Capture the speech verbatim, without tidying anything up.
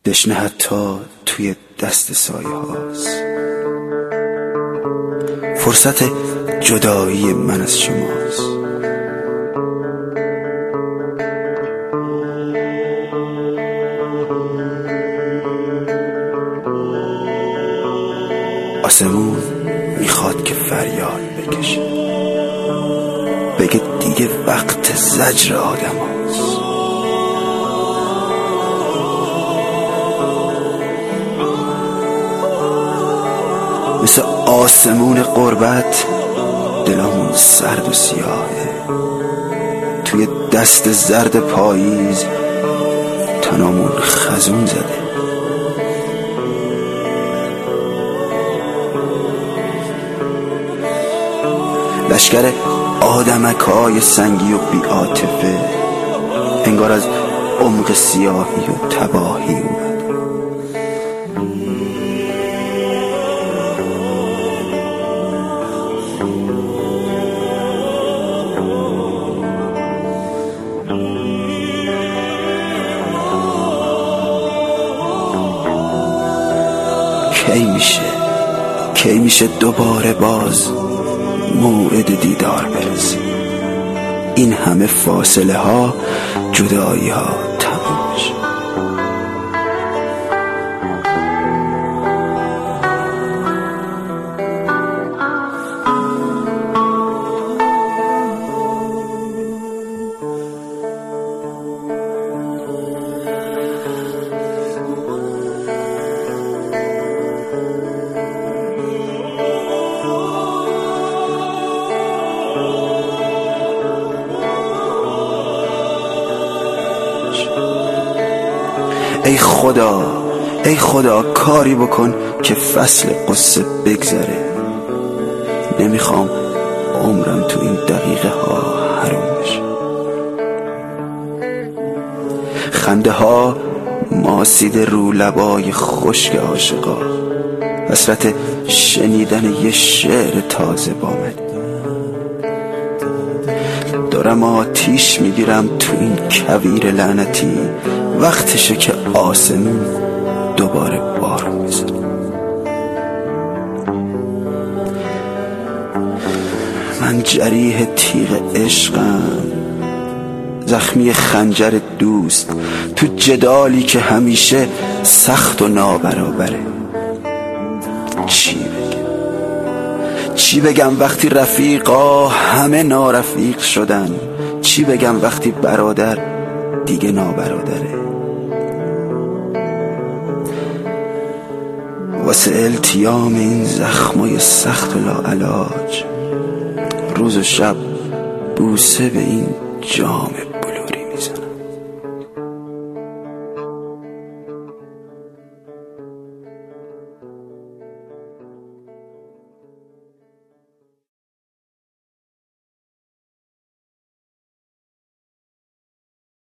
دشنه حتی توی دست سایه هاست. فرصت جدایی من از شماست. آسمون میخواد که فریاد بکشه، بگه دیگه وقت زجر آدم هاست. مثل آسمون غربت دلمون سرد و سیاهه، توی دست زرد پاییز تنامون خزون زده. لشکر آدمکای سنگی و بی عاطفه انگار از عمق سیاهی و تباهی اومد. کی میشه کی میشه دوباره باز موعد دیدار برسه؟ این همه فاصله ها، جدایی ها تموم بشه. ای خدا ای خدا کاری بکن که فصل قصه بگذره. نمیخوام عمرم تو این دقیقه ها حروم بشه. خنده ها ماسیده رو لبای خشک عاشقا، حسرت شنیدن یه شعر تازه بامد. دارم آتیش میگیرم تو این کویر لعنتی، وقتشه که آسمون دوباره بارون بزنه. من جریح تیغ عشقم، زخمی خنجر دوست، تو جدالی که همیشه سخت و نابرابره. چی بگم چی بگم وقتی رفیقا همه نارفیق شدن؟ چی بگم وقتی برادر دیگه نابرادره؟ واسه التیام این زخمای سخت و لاعلاج، روز و شب بوسه به این جام